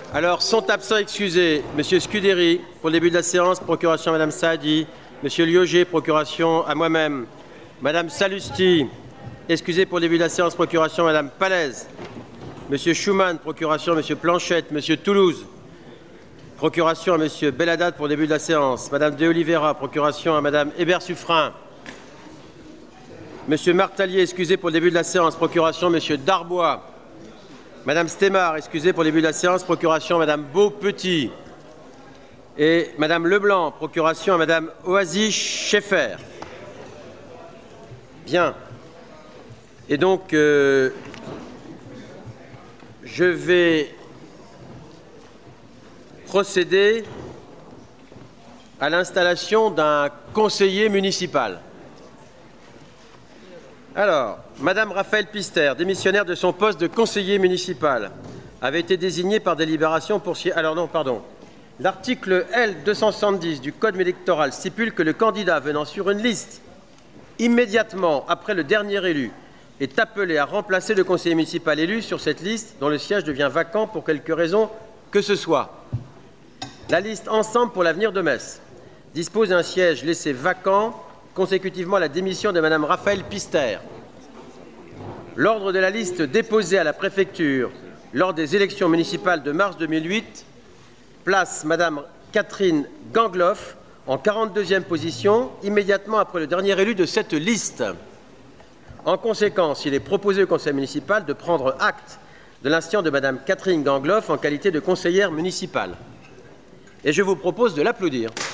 Alors, sont absents excusés M. Scuderi, pour le début de la séance, procuration à Mme Saadi, M. Lioger, procuration à moi-même, Mme Sallusti, excusé pour le début de la séance, procuration à Mme Palaise, M. Schumann, procuration à M. Planchette, M. Toulouse, procuration à M. Belhaddad pour le début de la séance, Mme De Oliveira, procuration à Mme Hébert-Suffren, M. Martalier, excusé pour le début de la séance, procuration à M. Darbois, Madame Stémar, excusée pour le début de la séance, procuration à Madame Beaupetit. Et Madame Leblanc, procuration à Madame Oasi Schaeffer. Bien. Et donc, je vais procéder à l'installation d'un conseiller municipal. Alors, Madame Raphaël Pister, démissionnaire de son poste de conseiller municipal, avait été désignée par délibération pour siéger. Alors non, pardon. L'article L 270 du Code électoral stipule que le candidat venant sur une liste immédiatement après le dernier élu est appelé à remplacer le conseiller municipal élu sur cette liste dont le siège devient vacant pour quelque raison que ce soit. La liste Ensemble pour l'avenir de Metz dispose d'un siège laissé vacant consécutivement à la démission de Mme Raphaël Pister. L'ordre de la liste déposée à la préfecture lors des élections municipales de mars 2008 place Mme Catherine Gangloff en 42e position, immédiatement après le dernier élu de cette liste. En conséquence, il est proposé au conseil municipal de prendre acte de l'instant de Mme Catherine Gangloff en qualité de conseillère municipale. Et je vous propose de l'applaudir.